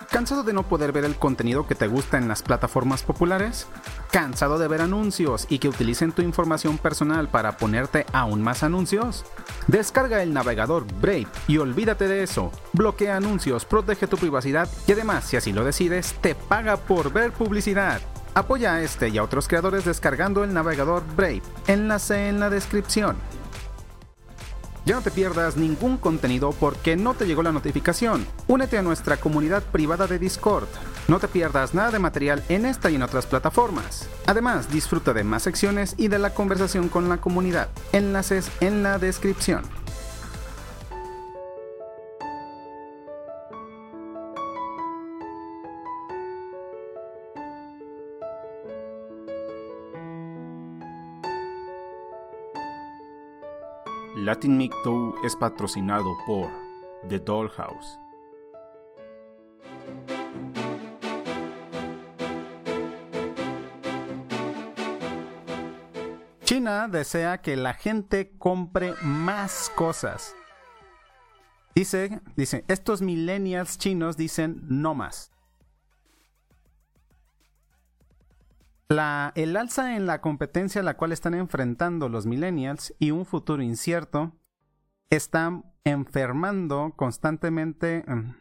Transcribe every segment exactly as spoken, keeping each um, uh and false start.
¿Cansado de no poder ver el contenido que te gusta en las plataformas populares? ¿Cansado de ver anuncios y que utilicen tu información personal para ponerte aún más anuncios? Descarga el navegador Brave y olvídate de eso. Bloquea anuncios, protege tu privacidad y además, si así lo decides, te paga por ver publicidad. Apoya a este y a otros creadores descargando el navegador Brave. Enlace en la descripción. Ya no te pierdas ningún contenido porque no te llegó la notificación. Únete a nuestra comunidad privada de Discord. No te pierdas nada de material en esta y en otras plataformas. Además, disfruta de más secciones y de la conversación con la comunidad. Enlaces en la descripción. Latin Mic Tour es patrocinado por The Dollhouse. China desea que la gente compre más cosas. Dice, dice, estos millennials chinos dicen no más. La, el alza en la competencia a la cual están enfrentando los millennials y un futuro incierto están enfermando constantemente. Um,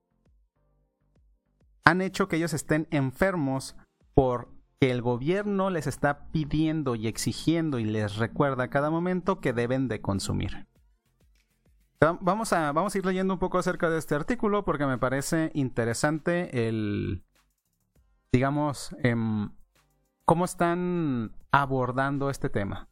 han hecho que ellos estén enfermos porque el gobierno les está pidiendo y exigiendo y les recuerda a cada momento que deben de consumir. Vamos a, vamos a ir leyendo un poco acerca de este artículo porque me parece interesante el, digamos, eh, cómo están abordando este tema.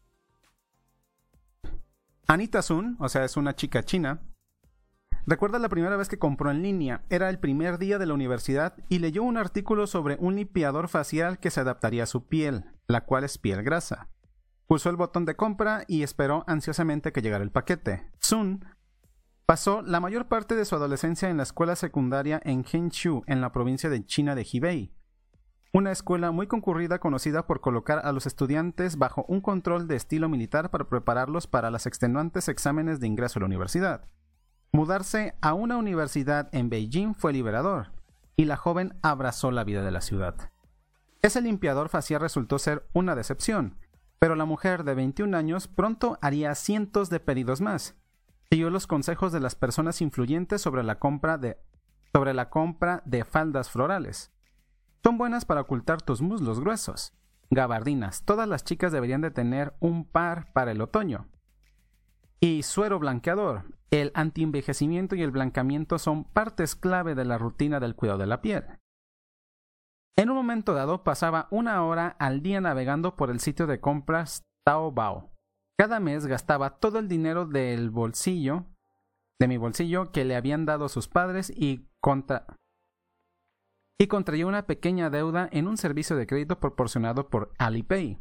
Anita Sun, o sea, es una chica china, recuerda la primera vez que compró en línea. Era el primer día de la universidad y leyó un artículo sobre un limpiador facial que se adaptaría a su piel, la cual es piel grasa. Pulsó el botón de compra y esperó ansiosamente que llegara el paquete. Sun pasó la mayor parte de su adolescencia en la escuela secundaria en Hangzhou, en la provincia de China de Hebei. Una escuela muy concurrida conocida por colocar a los estudiantes bajo un control de estilo militar para prepararlos para los extenuantes exámenes de ingreso a la universidad. Mudarse a una universidad en Beijing fue liberador, y la joven abrazó la vida de la ciudad. Ese limpiador facial resultó ser una decepción, pero la mujer de veintiún años pronto haría cientos de pedidos más. Siguió los consejos de las personas influyentes sobre la compra de, sobre la compra de faldas florales. Son buenas para ocultar tus muslos gruesos. Gabardinas, todas las chicas deberían de tener un par para el otoño. Y suero blanqueador. El antienvejecimiento y el blanqueamiento son partes clave de la rutina del cuidado de la piel. En un momento dado pasaba una hora al día navegando por el sitio de compras Taobao. Cada mes gastaba todo el dinero del bolsillo, de mi bolsillo que le habían dado sus padres y contra... y contrayó una pequeña deuda en un servicio de crédito proporcionado por Alipay.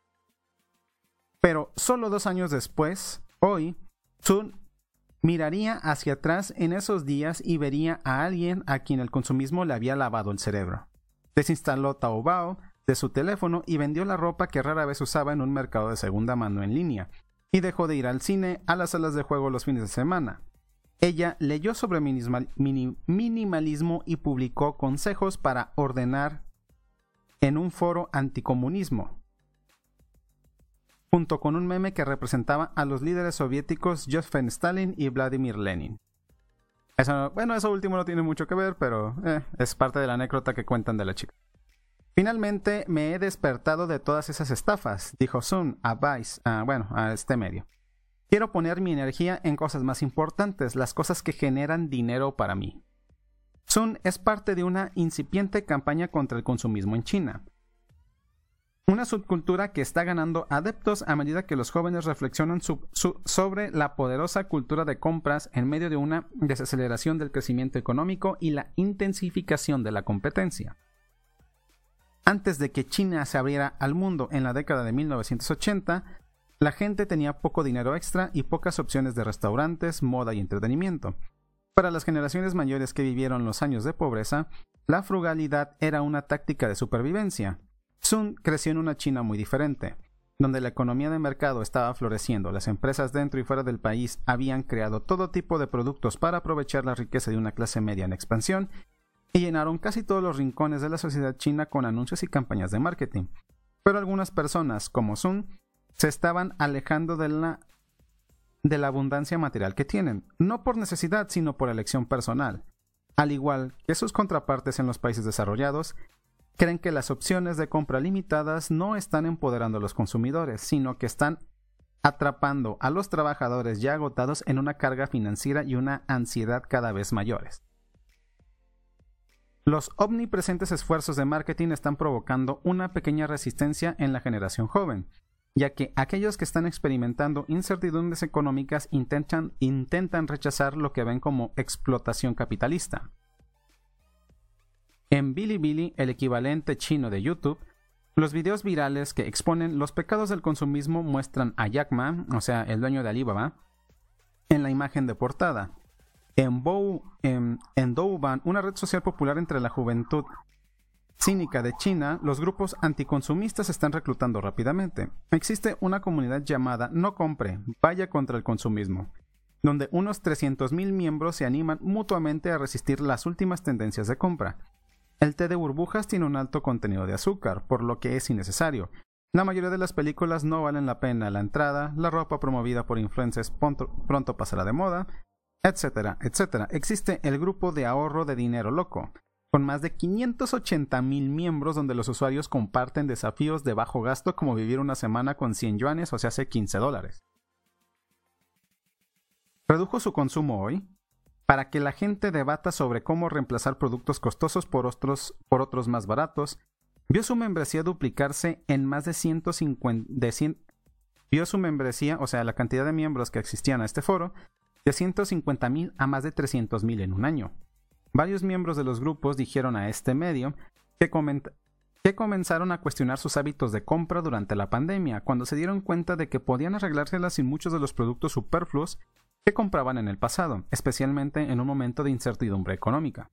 Pero solo dos años después, hoy, Sun miraría hacia atrás en esos días y vería a alguien a quien el consumismo le había lavado el cerebro. Desinstaló Taobao de su teléfono y vendió la ropa que rara vez usaba en un mercado de segunda mano en línea, y dejó de ir al cine, a las salas de juego los fines de semana. Ella leyó sobre minimal, mini, minimalismo y publicó consejos para ordenar en un foro anticomunismo, junto con un meme que representaba a los líderes soviéticos Joseph Stalin y Vladimir Lenin. Eso, bueno, eso último no tiene mucho que ver, pero eh, es parte de la anécdota que cuentan de la chica. Finalmente me he despertado de todas esas estafas, dijo Sun a Vice, uh, bueno, a este medio. Quiero poner mi energía en cosas más importantes, las cosas que generan dinero para mí. Sun es parte de una incipiente campaña contra el consumismo en China. Una subcultura que está ganando adeptos a medida que los jóvenes reflexionan su, su, sobre la poderosa cultura de compras en medio de una desaceleración del crecimiento económico y la intensificación de la competencia. Antes de que China se abriera al mundo en la década de mil novecientos ochenta, la gente tenía poco dinero extra y pocas opciones de restaurantes, moda y entretenimiento. Para las generaciones mayores que vivieron los años de pobreza, la frugalidad era una táctica de supervivencia. Sun creció en una China muy diferente, donde la economía de mercado estaba floreciendo, las empresas dentro y fuera del país habían creado todo tipo de productos para aprovechar la riqueza de una clase media en expansión, y llenaron casi todos los rincones de la sociedad china con anuncios y campañas de marketing. Pero algunas personas, como Sun, se estaban alejando de la, de la abundancia material que tienen, no por necesidad, sino por elección personal. Al igual que sus contrapartes en los países desarrollados, creen que las opciones de compra limitadas no están empoderando a los consumidores, sino que están atrapando a los trabajadores ya agotados en una carga financiera y una ansiedad cada vez mayores. Los omnipresentes esfuerzos de marketing están provocando una pequeña resistencia en la generación joven, ya que aquellos que están experimentando incertidumbres económicas intentan, intentan rechazar lo que ven como explotación capitalista. En Bilibili, el equivalente chino de YouTube, los videos virales que exponen los pecados del consumismo muestran a Jack Ma, o sea, el dueño de Alibaba, en la imagen de portada. En, Bou, en, en Douban, una red social popular entre la juventud cínica de China, los grupos anticonsumistas están reclutando rápidamente. Existe una comunidad llamada No Compre, Vaya contra el Consumismo, donde unos trescientos mil miembros se animan mutuamente a resistir las últimas tendencias de compra. El té de burbujas tiene un alto contenido de azúcar, por lo que es innecesario. La mayoría de las películas no valen la pena la entrada, la ropa promovida por influencers pronto, pronto pasará de moda, etcétera, etcétera. Existe el grupo de ahorro de dinero loco, con más de quinientos ochenta mil miembros donde los usuarios comparten desafíos de bajo gasto como vivir una semana con cien yuanes, o sea, hace quince dólares. Redujo su consumo hoy para que la gente debata sobre cómo reemplazar productos costosos por otros, por otros más baratos. Vio su membresía duplicarse en más de ciento cincuenta... De cien, vio su membresía, o sea, la cantidad de miembros que existían a este foro, de ciento cincuenta mil a más de trescientos mil en un año. Varios miembros de los grupos dijeron a este medio que, coment- que comenzaron a cuestionar sus hábitos de compra durante la pandemia, cuando se dieron cuenta de que podían arreglárselas sin muchos de los productos superfluos que compraban en el pasado, especialmente en un momento de incertidumbre económica.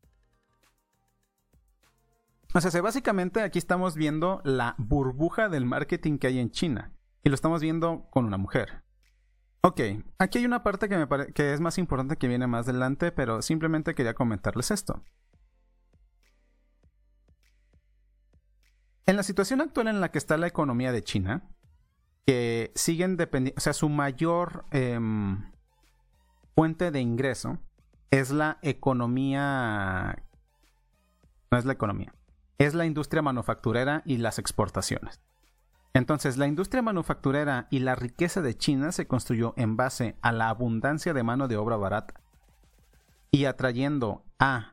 O sea, básicamente aquí estamos viendo la burbuja del marketing que hay en China, y lo estamos viendo con una mujer. Ok, aquí hay una parte que me parece que es más importante, que viene más adelante, pero simplemente quería comentarles esto. En la situación actual en la que está la economía de China, que siguen dependiendo, o sea, su mayor eh, fuente de ingreso es la economía, no es la economía, es la industria manufacturera y las exportaciones. Entonces, la industria manufacturera y la riqueza de China se construyó en base a la abundancia de mano de obra barata y atrayendo a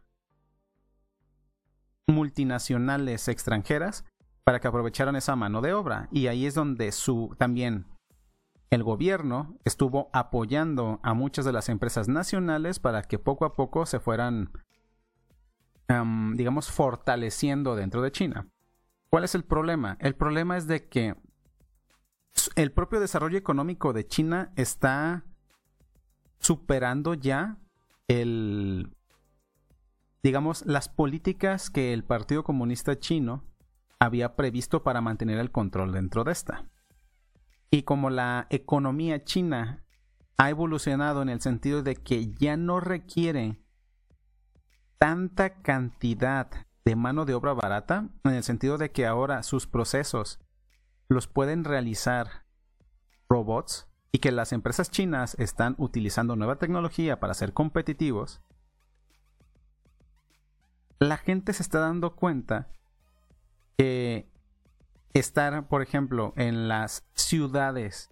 multinacionales extranjeras para que aprovecharan esa mano de obra. Y ahí es donde su también el gobierno estuvo apoyando a muchas de las empresas nacionales para que poco a poco se fueran, um, digamos, fortaleciendo dentro de China. ¿Cuál es el problema? El problema es de que el propio desarrollo económico de China está superando ya el, digamos, las políticas que el Partido Comunista Chino había previsto para mantener el control dentro de esta. Y como la economía china ha evolucionado en el sentido de que ya no requiere tanta cantidad de mano de obra barata, en el sentido de que ahora sus procesos los pueden realizar robots y que las empresas chinas están utilizando nueva tecnología para ser competitivos, la gente se está dando cuenta que estar, por ejemplo, en las ciudades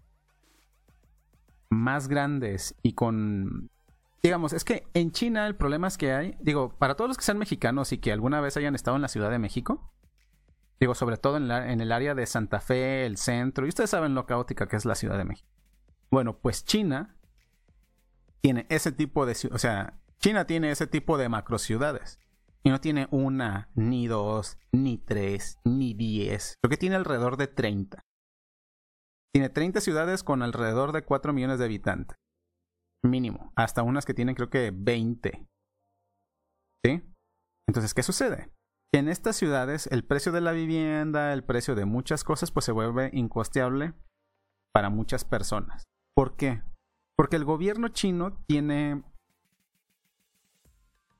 más grandes y con... Digamos, es que en China el problema es que hay, digo, para todos los que sean mexicanos y que alguna vez hayan estado en la Ciudad de México, digo, sobre todo en, la, en el área de Santa Fe, el centro, y ustedes saben lo caótica que es la Ciudad de México. Bueno, pues China tiene ese tipo de, o sea, China tiene ese tipo de macrociudades. Y no tiene una, ni dos, ni tres, ni diez. Creo que tiene alrededor de treinta. Tiene treinta ciudades con alrededor de cuatro millones de habitantes. Mínimo. Hasta unas que tienen creo que veinte. ¿Sí? Entonces, ¿qué sucede? Que en estas ciudades el precio de la vivienda, el precio de muchas cosas, pues se vuelve incosteable para muchas personas. ¿Por qué? Porque el gobierno chino tiene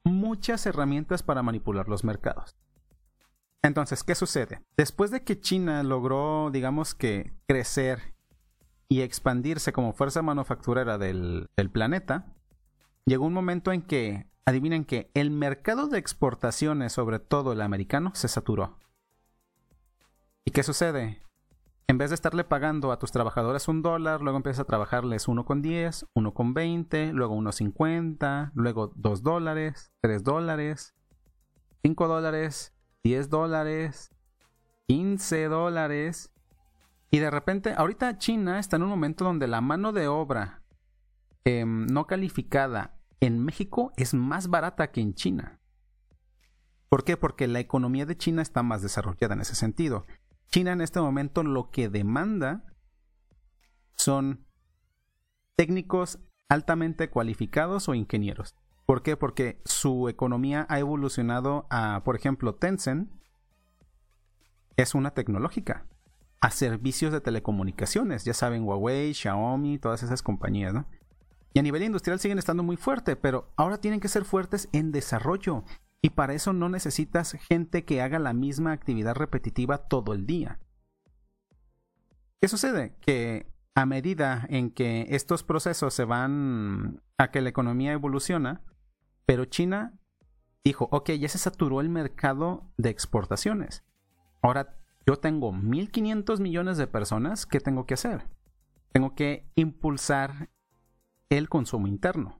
muchas herramientas para manipular los mercados. Entonces, ¿qué sucede? Después de que China logró, digamos que, crecer y expandirse como fuerza manufacturera del, del planeta, llegó un momento en que, adivinen que el mercado de exportaciones, sobre todo el americano, se saturó. ¿Y qué sucede? En vez de estarle pagando a tus trabajadores un dólar, luego empiezas a trabajarles uno con diez, uno con veinte, luego uno cincuenta, luego dos dólares, tres dólares, cinco dólares, diez dólares, quince dólares. Y de repente, ahorita China está en un momento donde la mano de obra eh, no calificada en México es más barata que en China. ¿Por qué? Porque la economía de China está más desarrollada en ese sentido. China en este momento lo que demanda son técnicos altamente cualificados o ingenieros. ¿Por qué? Porque su economía ha evolucionado a, por ejemplo, Tencent es una tecnológica, a servicios de telecomunicaciones. Ya saben, Huawei, Xiaomi, todas esas compañías, ¿no? Y a nivel industrial siguen estando muy fuertes, pero ahora tienen que ser fuertes en desarrollo. Y para eso no necesitas gente que haga la misma actividad repetitiva todo el día. ¿Qué sucede? Que a medida en que estos procesos se van a que la economía evoluciona, pero China dijo, ok, ya se saturó el mercado de exportaciones. Ahora yo tengo mil quinientos millones de personas, ¿qué tengo que hacer? Tengo que impulsar el consumo interno.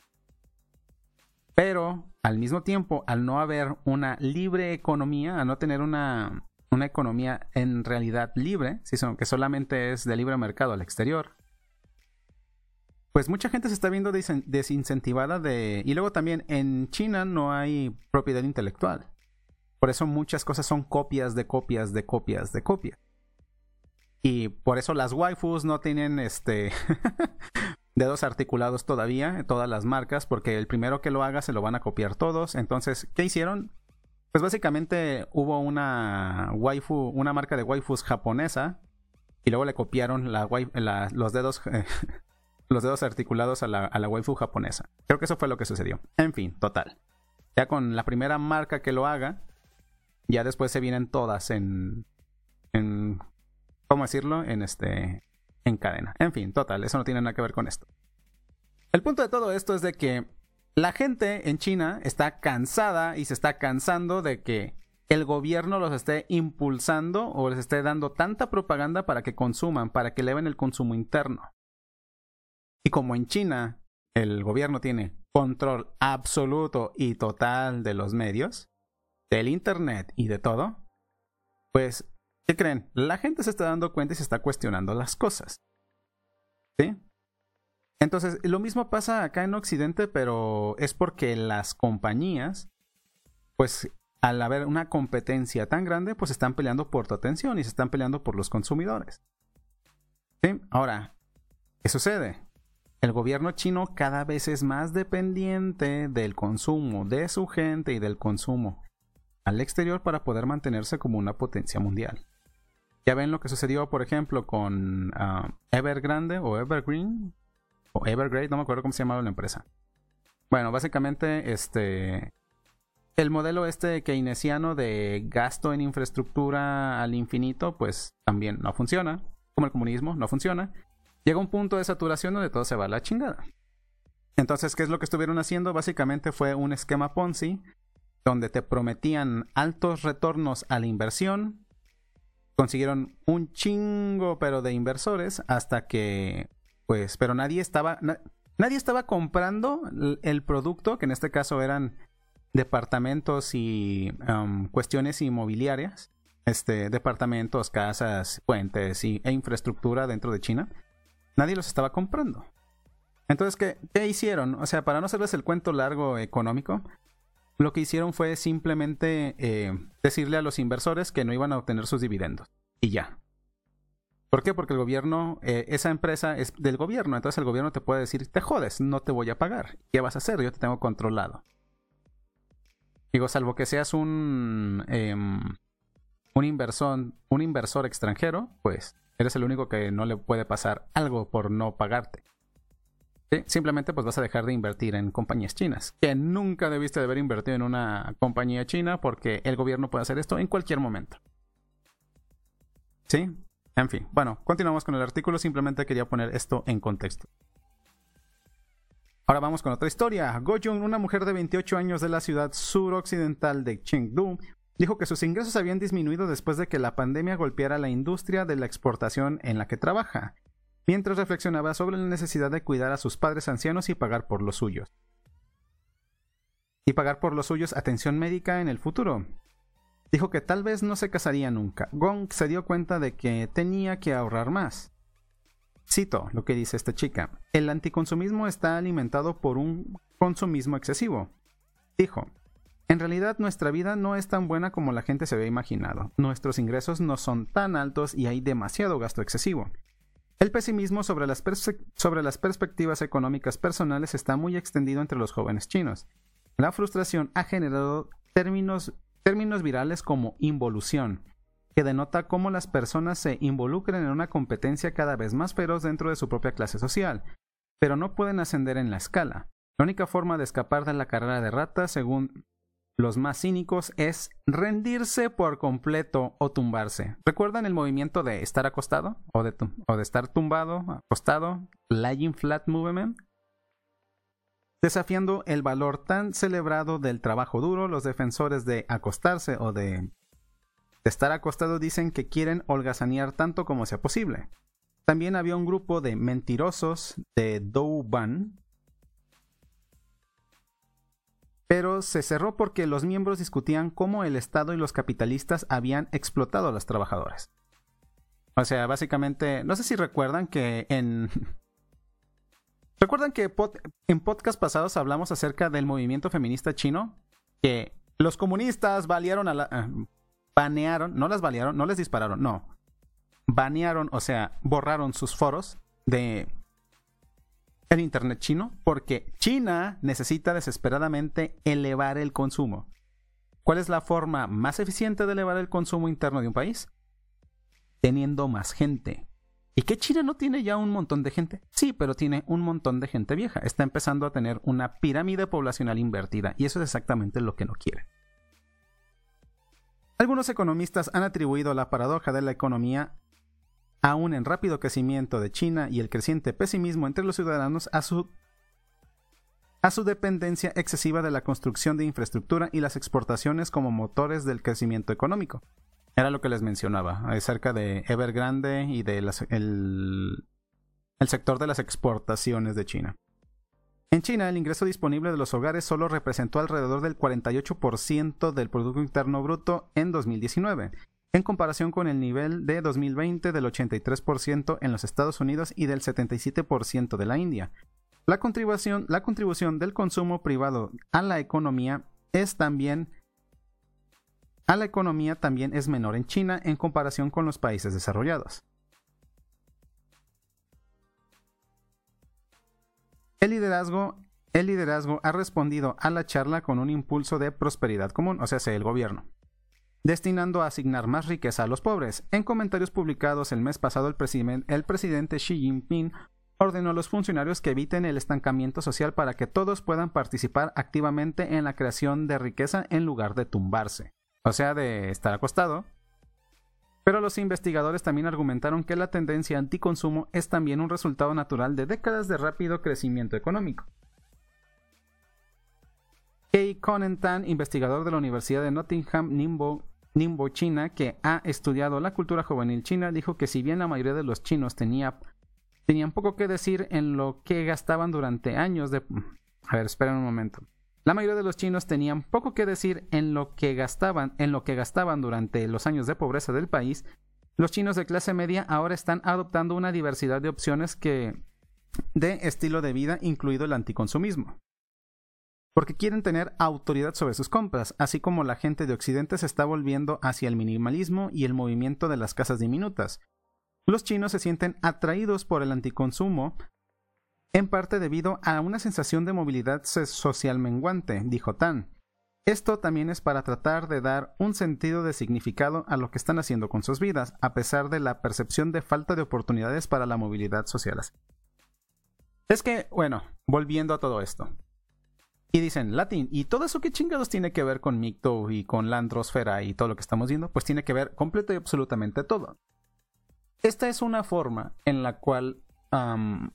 Pero al mismo tiempo, al no haber una libre economía, al no tener una, una economía en realidad libre, sino que solamente es de libre mercado al exterior, pues mucha gente se está viendo des- desincentivada de... Y luego también en China no hay propiedad intelectual. Por eso muchas cosas son copias de copias de copias de copias. Y por eso las waifus no tienen este... dedos articulados todavía, todas las marcas, porque el primero que lo haga se lo van a copiar todos. Entonces, ¿qué hicieron? Pues básicamente hubo una waifu, una marca de waifus japonesa, y luego le copiaron la, la, los dedos eh, los dedos articulados a la, a la waifu japonesa. Creo que eso fue lo que sucedió. En fin, total. Ya con la primera marca que lo haga, ya después se vienen todas en, en ¿cómo decirlo? En este... en cadena. En fin, total, eso no tiene nada que ver con esto. El punto de todo esto es de que la gente en China está cansada y se está cansando de que el gobierno los esté impulsando o les esté dando tanta propaganda para que consuman, para que eleven el consumo interno. Y como en China el gobierno tiene control absoluto y total de los medios, del internet y de todo, pues ¿qué creen? La gente se está dando cuenta y se está cuestionando las cosas. ¿Sí? Entonces, lo mismo pasa acá en Occidente, pero es porque las compañías, pues, al haber una competencia tan grande, pues están peleando por tu atención y se están peleando por los consumidores. ¿Sí? Ahora, ¿qué sucede? El gobierno chino cada vez es más dependiente del consumo de su gente y del consumo al exterior para poder mantenerse como una potencia mundial. Ya ven lo que sucedió, por ejemplo, con uh, Evergrande o Evergreen o Evergrande, no me acuerdo cómo se llamaba la empresa. Bueno, básicamente este el modelo este keynesiano de gasto en infraestructura al infinito, pues también no funciona, como el comunismo, no funciona. Llega un punto de saturación donde todo se va a la chingada. Entonces, ¿qué es lo que estuvieron haciendo? Básicamente fue un esquema Ponzi donde te prometían altos retornos a la inversión. Consiguieron un chingo, pero de inversores, hasta que, pues, pero nadie estaba, na, nadie estaba comprando el, el producto, que en este caso eran departamentos y um, cuestiones inmobiliarias, este, departamentos, casas, puentes y, e infraestructura dentro de China. Nadie los estaba comprando. Entonces, ¿qué, qué hicieron? O sea, para no hacerles el cuento largo económico, lo que hicieron fue simplemente eh, decirle a los inversores que no iban a obtener sus dividendos. Y ya. ¿Por qué? Porque el gobierno, eh, esa empresa es del gobierno. Entonces el gobierno te puede decir, te jodes, no te voy a pagar. ¿Qué vas a hacer? Yo te tengo controlado. Digo, salvo que seas un, eh, un, inversor, un inversor extranjero, pues eres el único que no le puede pasar algo por no pagarte. ¿Sí? Simplemente pues vas a dejar de invertir en compañías chinas, que nunca debiste de haber invertido en una compañía china porque el gobierno puede hacer esto en cualquier momento. ¿Sí? En fin, bueno, continuamos con el artículo, simplemente quería poner esto en contexto. Ahora vamos con otra historia. Go Jung, una mujer de veintiocho años de la ciudad suroccidental de Chengdu, dijo que sus ingresos habían disminuido después de que la pandemia golpeara la industria de la exportación en la que trabaja, mientras reflexionaba sobre la necesidad de cuidar a sus padres ancianos y pagar por los suyos. Y pagar por los suyos atención médica en el futuro. Dijo que tal vez no se casaría nunca. Gong se dio cuenta de que tenía que ahorrar más. Cito lo que dice esta chica. El anticonsumismo está alimentado por un consumismo excesivo. Dijo, en realidad nuestra vida no es tan buena como la gente se había imaginado. Nuestros ingresos no son tan altos y hay demasiado gasto excesivo. El pesimismo sobre las, perse- sobre las perspectivas económicas personales está muy extendido entre los jóvenes chinos. La frustración ha generado términos, términos virales como involución, que denota cómo las personas se involucran en una competencia cada vez más feroz dentro de su propia clase social, pero no pueden ascender en la escala. La única forma de escapar de la carrera de ratas, según los más cínicos, es rendirse por completo o tumbarse. ¿Recuerdan el movimiento de estar acostado? ¿O de, o de estar tumbado, acostado? Lying Flat Movement. Desafiando el valor tan celebrado del trabajo duro, los defensores de acostarse o de, de estar acostado dicen que quieren holgazanear tanto como sea posible. También había un grupo de mentirosos de Douban, pero se cerró porque los miembros discutían cómo el Estado y los capitalistas habían explotado a los trabajadores. O sea, básicamente, no sé si recuerdan que en... ¿Recuerdan que pod... en podcast pasados hablamos acerca del movimiento feminista chino? Que los comunistas balearon a la... Uh, banearon, no las balearon, no les dispararon, no. Banearon, o sea, borraron sus foros de... el internet chino porque China necesita desesperadamente elevar el consumo. ¿Cuál es la forma más eficiente de elevar el consumo interno de un país? Teniendo más gente. ¿Y qué China no tiene ya un montón de gente? Sí, pero tiene un montón de gente vieja. Está empezando a tener una pirámide poblacional invertida y eso es exactamente lo que no quiere. Algunos economistas han atribuido la paradoja de la economía aún en rápido crecimiento de China y el creciente pesimismo entre los ciudadanos a su, a su dependencia excesiva de la construcción de infraestructura y las exportaciones como motores del crecimiento económico. Era lo que les mencionaba acerca de Evergrande y del el, el sector de las exportaciones de China. En China, el ingreso disponible de los hogares solo representó alrededor del cuarenta y ocho por ciento del Producto Interno Bruto en dos mil diecinueve, en comparación con el nivel de dos mil veinte del ochenta y tres por ciento en los Estados Unidos y del setenta y siete por ciento de la India. La contribución, la contribución del consumo privado a la economía es también a la economía también es menor en China en comparación con los países desarrollados. El liderazgo, el liderazgo ha respondido a la charla con un impulso de prosperidad común, o sea, el gobierno, destinando a asignar más riqueza a los pobres. En comentarios publicados el mes pasado, el, presiden- el presidente Xi Jinping ordenó a los funcionarios que eviten el estancamiento social para que todos puedan participar activamente en la creación de riqueza en lugar de tumbarse, o sea, de estar acostado. Pero los investigadores también argumentaron que la tendencia anticonsumo es también un resultado natural de décadas de rápido crecimiento económico. Kei Conan-Tan, investigador de la Universidad de Nottingham, Ningbo, Ningbo, China, que ha estudiado la cultura juvenil china, dijo que si bien la mayoría de los chinos tenía, tenían poco que decir en lo que gastaban durante años de... A ver, esperen un momento. La mayoría de los chinos tenían poco que decir en lo que gastaban, en lo que gastaban durante los años de pobreza del país. Los chinos de clase media ahora están adoptando una diversidad de opciones que de estilo de vida, incluido el anticonsumismo, porque quieren tener autoridad sobre sus compras, así como la gente de Occidente se está volviendo hacia el minimalismo y el movimiento de las casas diminutas. Los chinos se sienten atraídos por el anticonsumo, en parte debido a una sensación de movilidad social menguante, dijo Tan. Esto también es para tratar de dar un sentido de significado a lo que están haciendo con sus vidas, a pesar de la percepción de falta de oportunidades para la movilidad social. Es que, bueno, volviendo a todo esto. Y dicen, Latin, ¿y todo eso qué chingados tiene que ver con MGTOW y con la andrósfera y todo lo que estamos viendo? Pues tiene que ver completo y absolutamente todo. Esta es una forma en la cual um,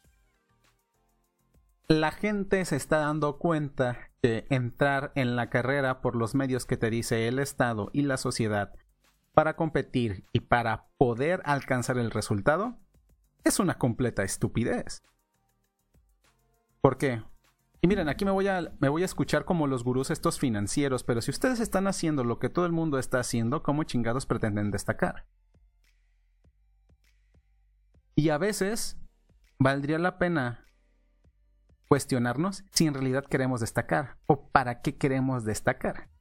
la gente se está dando cuenta que entrar en la carrera por los medios que te dice el Estado y la sociedad para competir y para poder alcanzar el resultado es una completa estupidez. ¿Por qué? Y miren, aquí me voy a, me voy a escuchar como los gurús estos financieros, pero si ustedes están haciendo lo que todo el mundo está haciendo, ¿cómo chingados pretenden destacar? Y a veces valdría la pena cuestionarnos si en realidad queremos destacar o para qué queremos destacar.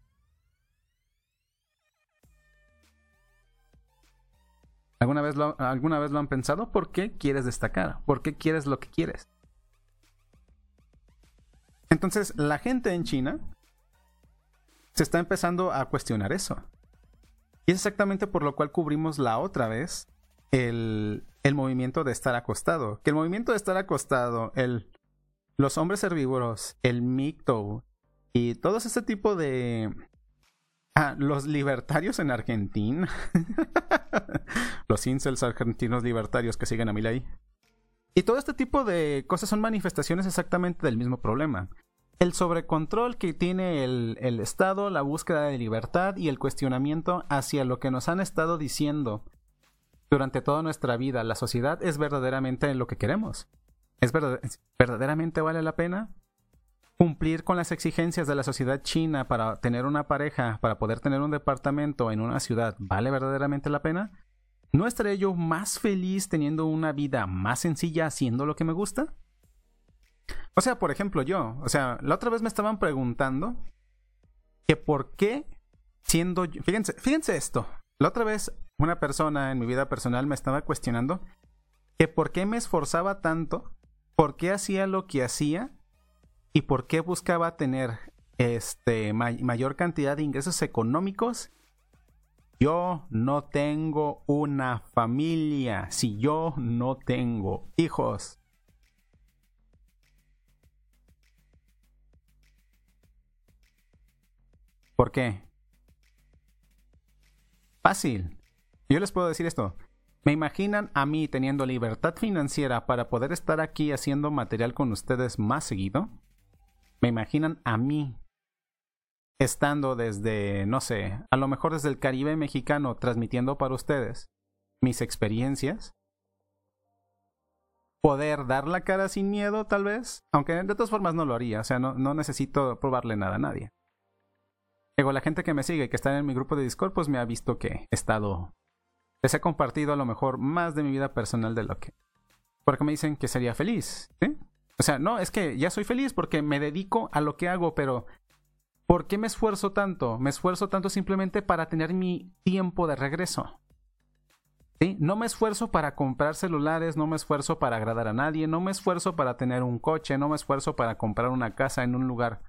¿Alguna vez lo, alguna vez lo han pensado? ¿Por qué quieres destacar? ¿Por qué quieres lo que quieres? Entonces, la gente en China se está empezando a cuestionar eso. Y es exactamente por lo cual cubrimos la otra vez el, el movimiento de estar acostado. Que el movimiento de estar acostado, el, los hombres herbívoros, el MGTOW y todo ese tipo de... Ah, los libertarios en Argentina. Los incels argentinos libertarios que siguen a Milei. Y todo este tipo de cosas son manifestaciones exactamente del mismo problema. El sobrecontrol que tiene el, el Estado, la búsqueda de libertad y el cuestionamiento hacia lo que nos han estado diciendo durante toda nuestra vida. La sociedad es verdaderamente lo que queremos. ¿Es verdad, verdaderamente vale la pena cumplir con las exigencias de la sociedad china para tener una pareja, para poder tener un departamento en una ciudad? ¿Vale verdaderamente la pena? ¿No estaré yo más feliz teniendo una vida más sencilla haciendo lo que me gusta? O sea, por ejemplo, yo, o sea, la otra vez me estaban preguntando que por qué siendo yo, fíjense, fíjense esto, la otra vez una persona en mi vida personal me estaba cuestionando que por qué me esforzaba tanto, por qué hacía lo que hacía y por qué buscaba tener este may- mayor cantidad de ingresos económicos. Yo no tengo una familia, si yo no tengo hijos. ¿Por qué? Fácil. Yo les puedo decir esto. ¿Me imaginan a mí teniendo libertad financiera para poder estar aquí haciendo material con ustedes más seguido? ¿Me imaginan a mí estando desde, no sé, a lo mejor desde el Caribe mexicano transmitiendo para ustedes mis experiencias? Poder dar la cara sin miedo, tal vez, aunque de todas formas no lo haría, o sea, no, no necesito probarle nada a nadie. Luego, la gente que me sigue y que está en mi grupo de Discord, pues me ha visto que he estado, les he compartido a lo mejor más de mi vida personal de lo que, porque me dicen que sería feliz, ¿sí? O sea, no, es que ya soy feliz porque me dedico a lo que hago, pero ¿por qué me esfuerzo tanto? Me esfuerzo tanto simplemente para tener mi tiempo de regreso. ¿Sí? No me esfuerzo para comprar celulares, no me esfuerzo para agradar a nadie, no me esfuerzo para tener un coche, no me esfuerzo para comprar una casa en un lugar,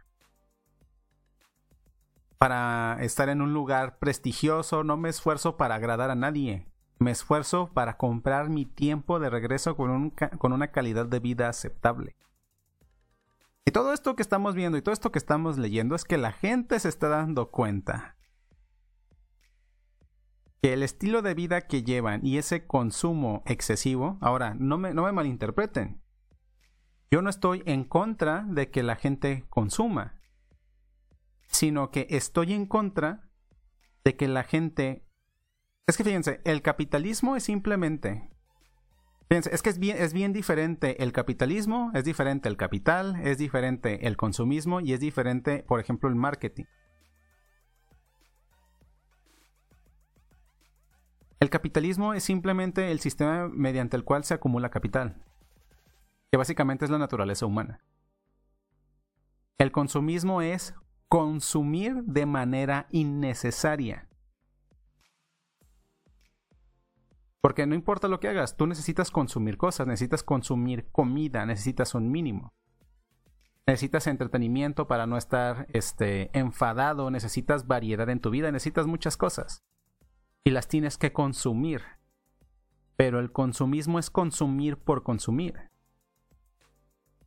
para estar en un lugar prestigioso, no me esfuerzo para agradar a nadie. Me esfuerzo para comprar mi tiempo de regreso con, un, con una calidad de vida aceptable. Y todo esto que estamos viendo y todo esto que estamos leyendo es que la gente se está dando cuenta que el estilo de vida que llevan y ese consumo excesivo, ahora, no me, no me malinterpreten, yo no estoy en contra de que la gente consuma, sino que estoy en contra de que la gente... Es que fíjense, el capitalismo es simplemente... Fíjense, es que es bien, es bien diferente el capitalismo, es diferente el capital, es diferente el consumismo y es diferente, por ejemplo, el marketing. El capitalismo es simplemente el sistema mediante el cual se acumula capital, que básicamente es la naturaleza humana. El consumismo es consumir de manera innecesaria. Porque no importa lo que hagas, tú necesitas consumir cosas, necesitas consumir comida, necesitas un mínimo. Necesitas entretenimiento para no estar este, enfadado, necesitas variedad en tu vida, necesitas muchas cosas. Y las tienes que consumir. Pero el consumismo es consumir por consumir.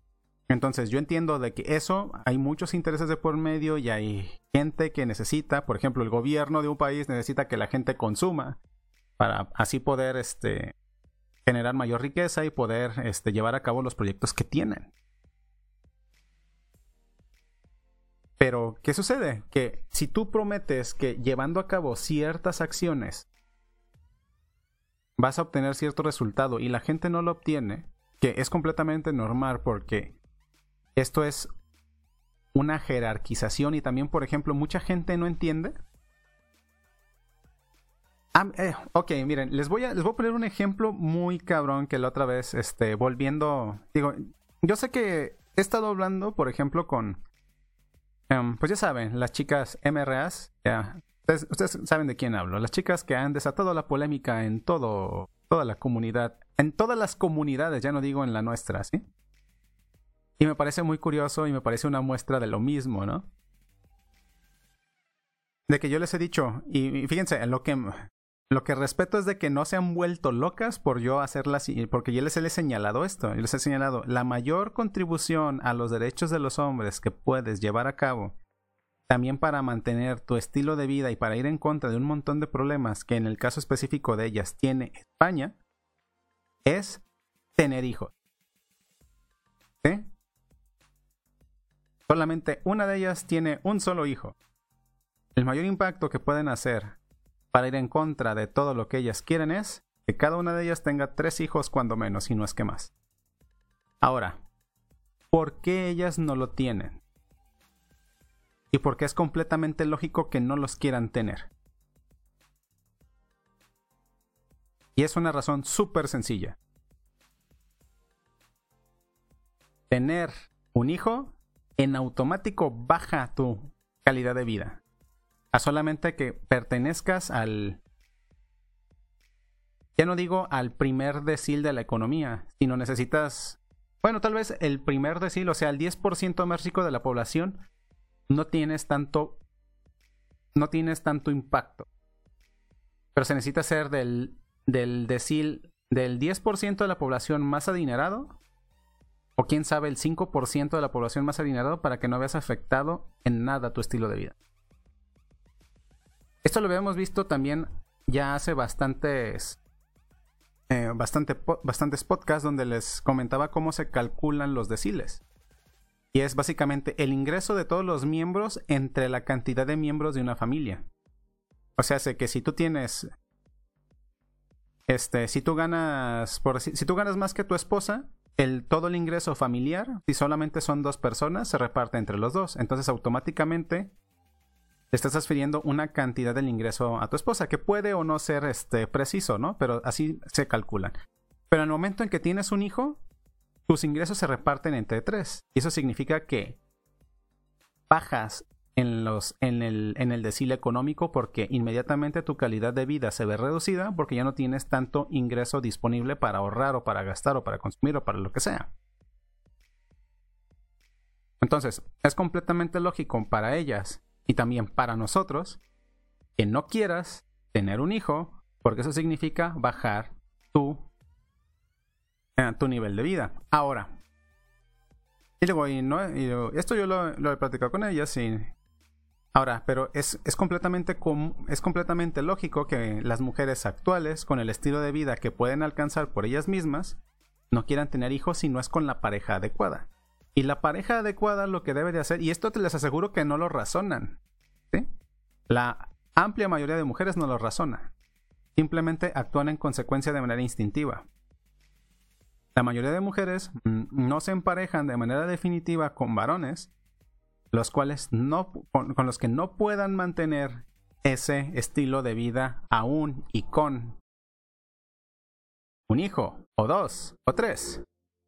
Entonces yo entiendo de que eso, hay muchos intereses de por medio y hay gente que necesita, por ejemplo, el gobierno de un país necesita que la gente consuma para así poder este, generar mayor riqueza y poder este, llevar a cabo los proyectos que tienen. Pero, ¿qué sucede? Que si tú prometes que llevando a cabo ciertas acciones vas a obtener cierto resultado y la gente no lo obtiene, que es completamente normal porque esto es una jerarquización y también, por ejemplo, mucha gente no entiende. Ah, eh, ok, miren, les voy, a, les voy a poner un ejemplo muy cabrón que la otra vez, este, volviendo, digo, yo sé que he estado hablando, por ejemplo, con, um, pues ya saben, las chicas M R As, ya, ustedes, ustedes saben de quién hablo, las chicas que han desatado la polémica en todo, toda la comunidad, en todas las comunidades, ya no digo en la nuestra, ¿sí? Y me parece muy curioso y me parece una muestra de lo mismo, ¿no? De que yo les he dicho, y, y fíjense, lo que, lo que respeto es de que no se han vuelto locas por yo hacerlas, porque yo les he señalado esto, yo les he señalado, la mayor contribución a los derechos de los hombres que puedes llevar a cabo, también para mantener tu estilo de vida y para ir en contra de un montón de problemas que en el caso específico de ellas tiene España, es tener hijos. ¿Sí? Solamente una de ellas tiene un solo hijo. El mayor impacto que pueden hacer para ir en contra de todo lo que ellas quieren es que cada una de ellas tenga tres hijos cuando menos, y no es que más. Ahora, ¿por qué ellas no lo tienen? Y por qué es completamente lógico que no los quieran tener. Y es una razón súper sencilla. Tener un hijo en automático baja tu calidad de vida. A solamente que pertenezcas al, ya no digo al primer decil de la economía, sino necesitas, bueno, tal vez el primer decil, o sea, el diez por ciento más rico de la población, no tienes tanto, no tienes tanto impacto. Pero se necesita ser del, del decil del diez por ciento de la población más adinerado, o quién sabe, el cinco por ciento de la población más adinerado, para que no veas afectado en nada tu estilo de vida. Esto lo habíamos visto también ya hace bastantes, eh, bastante, bastantes podcasts donde les comentaba cómo se calculan los deciles. Y es básicamente el ingreso de todos los miembros entre la cantidad de miembros de una familia. O sea, sé que si tú tienes, este, si tú ganas, por, si, si tú ganas más que tu esposa, el, todo el ingreso familiar, si solamente son dos personas, se reparte entre los dos. Entonces automáticamente le estás transfiriendo una cantidad del ingreso a tu esposa, que puede o no ser este, preciso, ¿no? Pero así se calculan. Pero en el momento en que tienes un hijo, tus ingresos se reparten entre tres. Y eso significa que bajas en, los, en, el, en el decil económico, porque inmediatamente tu calidad de vida se ve reducida porque ya no tienes tanto ingreso disponible para ahorrar o para gastar o para consumir o para lo que sea. Entonces, es completamente lógico para ellas y también para nosotros que no quieras tener un hijo, porque eso significa bajar tu, eh, tu nivel de vida. Ahora, y luego, y no, y luego, esto yo lo, lo he platicado con ellas y ahora, pero es, es, completamente com, es completamente lógico que las mujeres actuales, con el estilo de vida que pueden alcanzar por ellas mismas, no quieran tener hijos si no es con la pareja adecuada. Y la pareja adecuada lo que debe de hacer, y esto te les aseguro que no lo razonan, ¿sí? La amplia mayoría de mujeres no lo razona. Simplemente actúan en consecuencia de manera instintiva. La mayoría de mujeres mmm, no se emparejan de manera definitiva con varones, los cuales no, con, con los que no puedan mantener ese estilo de vida aún y con un hijo, o dos, o tres.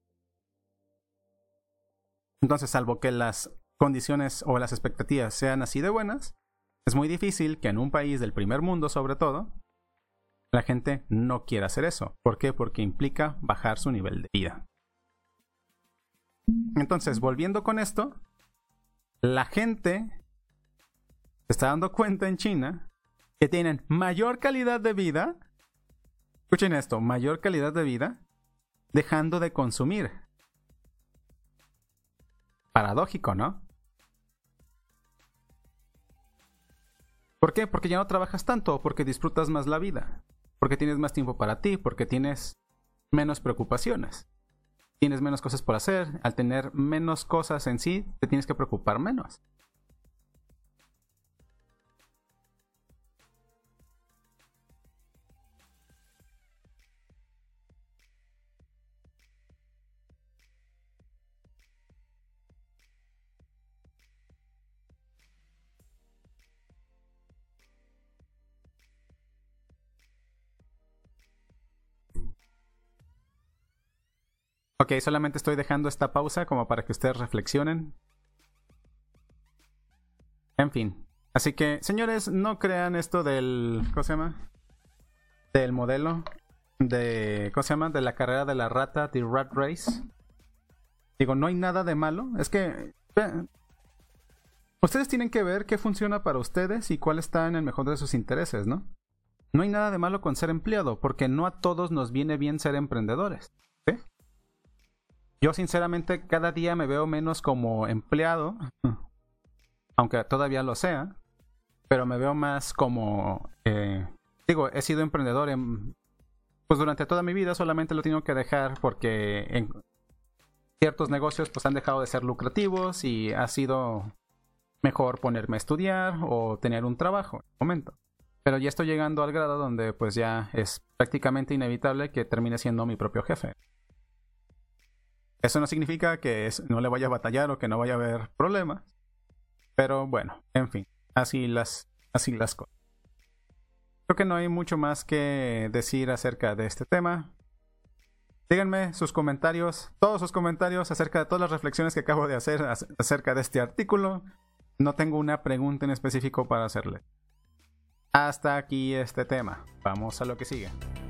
Entonces, salvo que las condiciones o las expectativas sean así de buenas, es muy difícil que en un país del primer mundo, sobre todo, la gente no quiera hacer eso. ¿Por qué? Porque implica bajar su nivel de vida. Entonces, volviendo con esto, la gente se está dando cuenta en China que tienen mayor calidad de vida. Escuchen esto, mayor calidad de vida dejando de consumir. paradójico, ¿no? ¿Por qué? Porque ya no trabajas tanto, porque disfrutas más la vida, porque tienes más tiempo para ti, porque tienes menos preocupaciones, tienes menos cosas por hacer. Al tener menos cosas en sí, te tienes que preocupar menos. Ok, solamente estoy dejando esta pausa como para que ustedes reflexionen. En fin. Así que, señores, no crean esto del... ¿Cómo se llama? Del modelo de... ¿Cómo se llama? De la carrera de la rata, The Rat Race. Digo, no hay nada de malo. Es que... eh, ustedes tienen que ver qué funciona para ustedes y cuál está en el mejor de sus intereses, ¿no? No hay nada de malo con ser empleado, porque no a todos nos viene bien ser emprendedores. ¿Sí? Yo sinceramente cada día me veo menos como empleado, aunque todavía lo sea, pero me veo más como... Eh, digo, he sido emprendedor en, pues durante toda mi vida, solamente lo tengo que dejar porque en ciertos negocios pues han dejado de ser lucrativos y ha sido mejor ponerme a estudiar o tener un trabajo en el momento. Pero ya estoy llegando al grado donde pues ya es prácticamente inevitable que termine siendo mi propio jefe. Eso no significa que no le vaya a batallar o que no vaya a haber problemas. Pero bueno, en fin, así las, así las cosas. Creo que no hay mucho más que decir acerca de este tema. Díganme sus comentarios, todos sus comentarios acerca de todas las reflexiones que acabo de hacer acerca de este artículo. No tengo una pregunta en específico para hacerle. Hasta aquí este tema. Vamos a lo que sigue.